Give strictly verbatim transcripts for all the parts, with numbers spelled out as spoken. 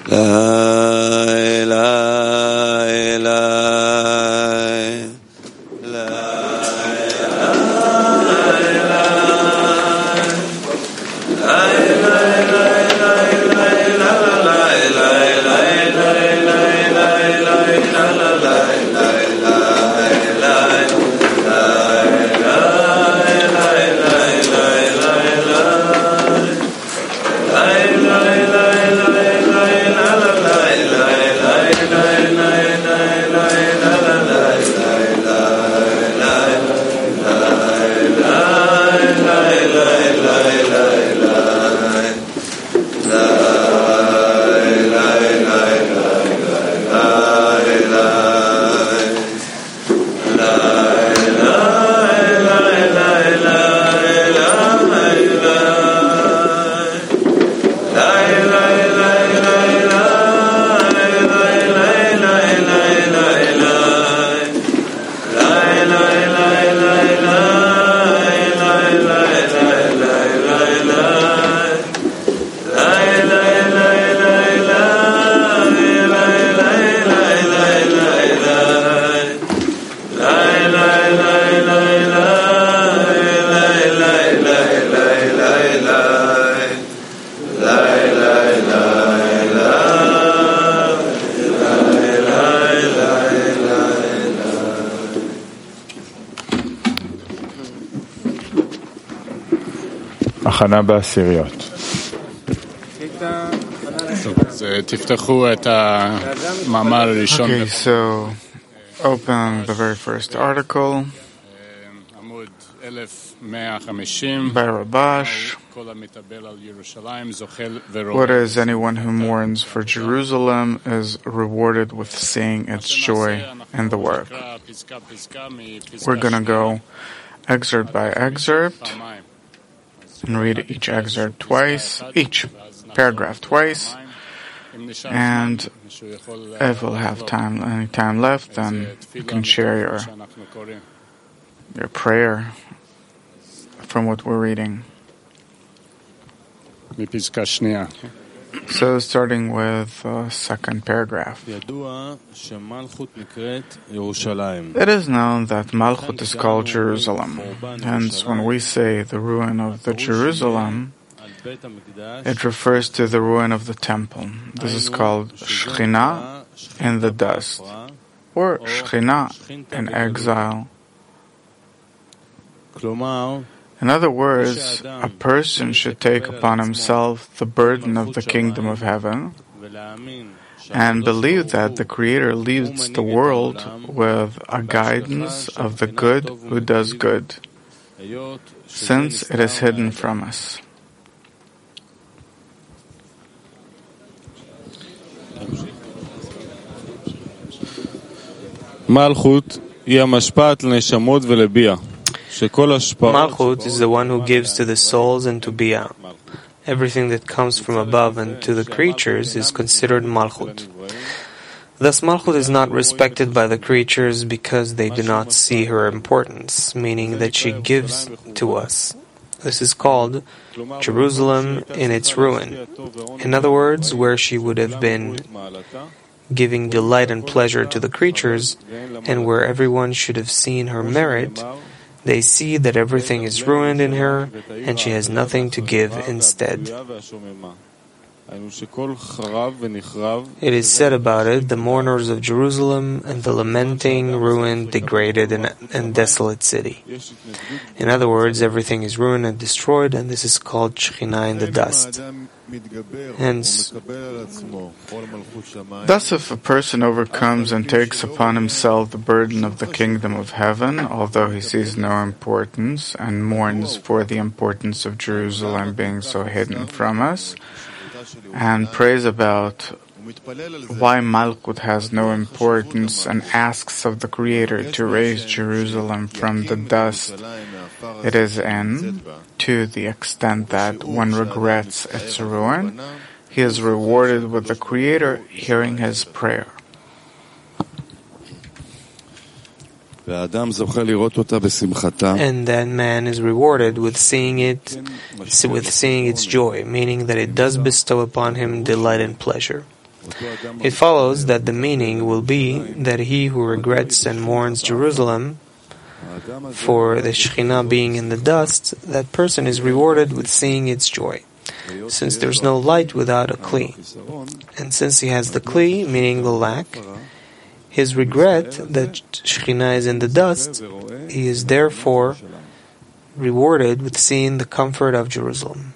הכנה בעשיריות. Okay, so open the very first article by Rabash. What is anyone who mourns for Jerusalem is rewarded with seeing its joy in the work. We're going to go excerpt by excerpt and read each excerpt twice, each paragraph twice, and if we'll have time, any time left, then you can share your your prayer from what we're reading. So, starting with the second paragraph. It is known that Malchut is called Jerusalem. Hence, when we say the ruin of the Jerusalem, it refers to the ruin of the temple. This is called Shekhinah in the dust, or Shekhinah in exile. In other words, a person should take upon himself the burden of the kingdom of heaven and believe that the Creator leads the world with a guidance of the good who does good, since it is hidden from us. Malchut is the one who gives to the souls and to Bia. Everything that comes from above and to the creatures is considered Malchut. Thus Malchut is not respected by the creatures because they do not see her importance, meaning that she gives to us. This is called Jerusalem in its ruin. In other words, where she would have been giving delight and pleasure to the creatures, and where everyone should have seen her merit, they see that everything is ruined in her, and she has nothing to give instead. It is said about it, the mourners of Jerusalem and the lamenting, ruined, degraded, and, and desolate city. In other words, everything is ruined and destroyed, and this is called Shekhinah in the dust. Hence, thus if a person overcomes and takes upon himself the burden of the kingdom of heaven, although he sees no importance, and mourns for the importance of Jerusalem being so hidden from us, and prays about why Malchut has no importance, and asks of the Creator to raise Jerusalem from the dust it is in, to the extent that one regrets its ruin, he is rewarded with the Creator hearing his prayer. And then man is rewarded with seeing it, with seeing its joy, meaning that it does bestow upon him delight and pleasure. It follows that the meaning will be that he who regrets and mourns Jerusalem for the Shekhinah being in the dust, that person is rewarded with seeing its joy, since there is no light without a Kli. And since he has the Kli, meaning the lack, his regret that Shekhinah is in the dust, he is therefore rewarded with seeing the comfort of Jerusalem.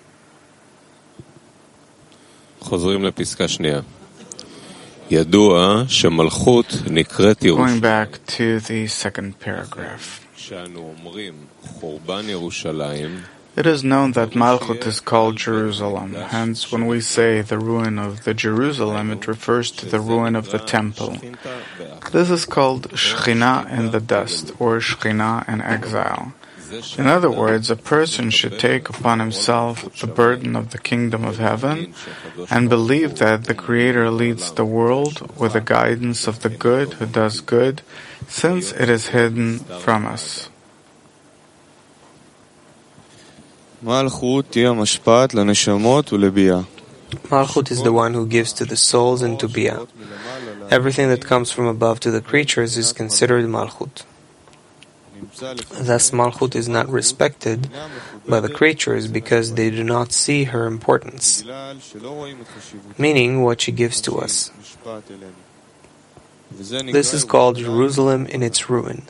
חוזרים לפסקה שנייה. ידוע שמלכות נקראת ירושלים. Going back to the second paragraph. כשאנו אומרים חורבן ירושלים, it is known that Malchut is called Jerusalem. Hence, when we say the ruin of the Jerusalem, it refers to the ruin of the temple. This is called Shekhinah in the dust, or Shekhinah in exile. In other words, a person should take upon himself the burden of the kingdom of heaven and believe that the Creator leads the world with the guidance of the good who does good, since it is hidden from us. Malchut is the one who gives to the souls and to Biyah. Everything that comes from above to the creatures is considered Malchut. Thus, Malchut is not respected by the creatures because they do not see her importance, meaning what she gives to us. This is called Jerusalem in its ruin.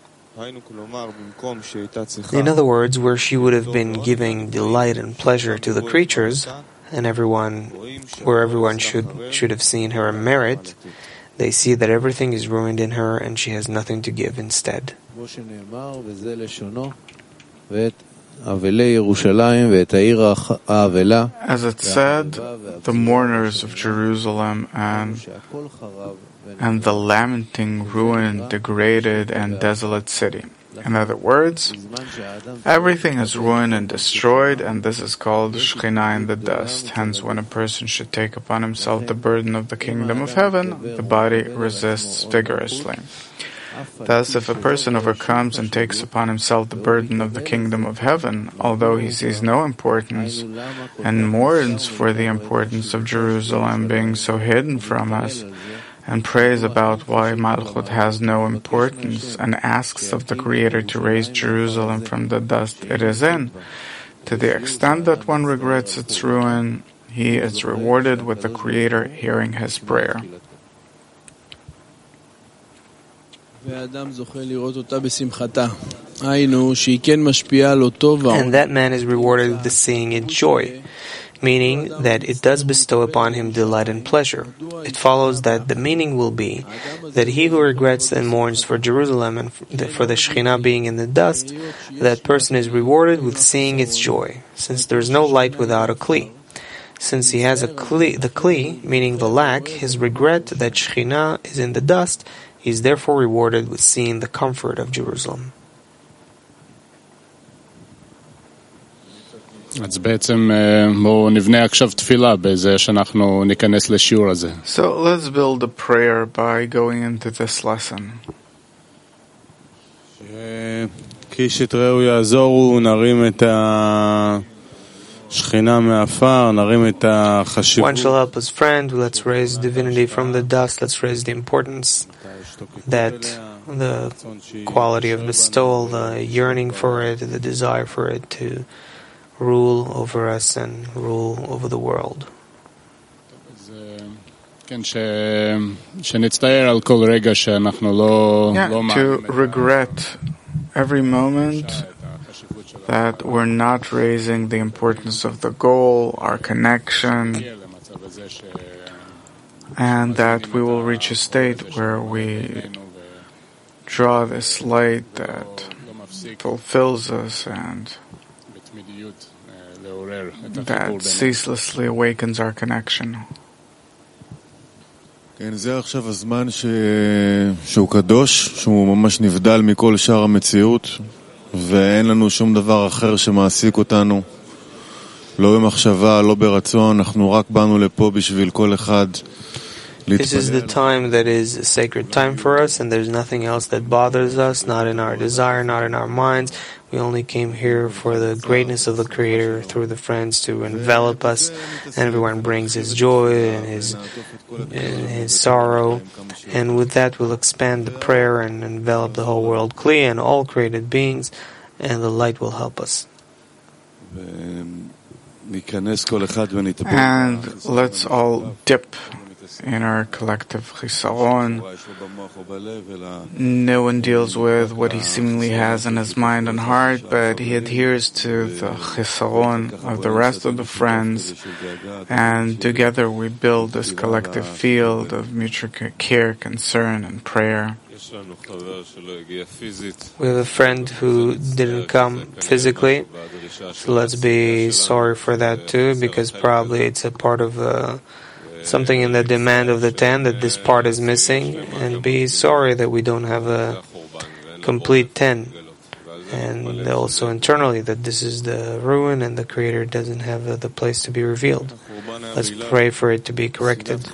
In other words, where she would have been giving delight and pleasure to the creatures, and everyone, where everyone should should have seen her merit, they see that everything is ruined in her and she has nothing to give instead. As it said, the mourners of Jerusalem and, and the lamenting, ruined, degraded, and desolate city. In other words, everything is ruined and destroyed, and this is called Shekhinah in the dust. Hence, when a person should take upon himself the burden of the kingdom of heaven, the body resists vigorously. Thus, if a person overcomes and takes upon himself the burden of the kingdom of heaven, although he sees no importance, and mourns for the importance of Jerusalem being so hidden from us, and prays about why Malchut has no importance, and asks of the Creator to raise Jerusalem from the dust it is in, to the extent that one regrets its ruin, he is rewarded with the Creator hearing his prayer. And that man is rewarded with the seeing it joy, meaning that it does bestow upon him delight and pleasure. It follows that the meaning will be that he who regrets and mourns for Jerusalem and for the Shekhinah being in the dust, that person is rewarded with seeing its joy, since there is no light without a Kli. Since he has a Kli, the Kli, meaning the lack, his regret that Shekhinah is in the dust, he is therefore rewarded with seeing the comfort of Jerusalem. אז בעצם בואו נבנה עכשיו תפילה בזה שאנחנו ניכנס לשיעור הזה. So let's build a prayer by going into this lesson. כי שתראו יעזורו, נרים את השכינה מהעפר, נרים את החשיבות. One shall help his friend, let's raise divinity from the dust, let's raise the importance, that the quality of bestowal, the yearning for it, the desire for it to rule over us and rule over the world. כן, שנצטער על כל רגע שאנחנו לא... Yeah, to regret every moment that we're not raising the importance of the goal, our connection, and that we will reach a state where we draw this light that fulfills us and that ceaselessly awakens our connection. כן, זה עכשיו הזמן שהוא קדוש, שהוא ממש נבדל מכל שאר המציאות, ואין לנו שום דבר אחר שמעסיק אותנו, לא במחשבה, לא ברצון, אנחנו רק באנו לפה בשביל כל אחד. This is the time that is a sacred time for us, and there's nothing else that bothers us, not in our desire, not in our minds. We only came here for the greatness of the Creator through the friends to envelop us, and everyone brings his joy and his, and his sorrow, and with that we'll expand the prayer and envelop the whole world, Kli, and all created beings, and the light will help us. And let's all dip in our collective chisaron. No one deals with what he seemingly has in his mind and heart, but he adheres to the chisaron of the rest of the friends, and together we build this collective field of mutual care, concern, and prayer. We have a friend who didn't come physically, so let's be sorry for that too, because probably it's a part of uh, something in the demand of the ten that this part is missing, and be sorry that we don't have a complete ten, and also internally that this is the ruin and the Creator doesn't have uh, the place to be revealed. Let's pray for it to be corrected.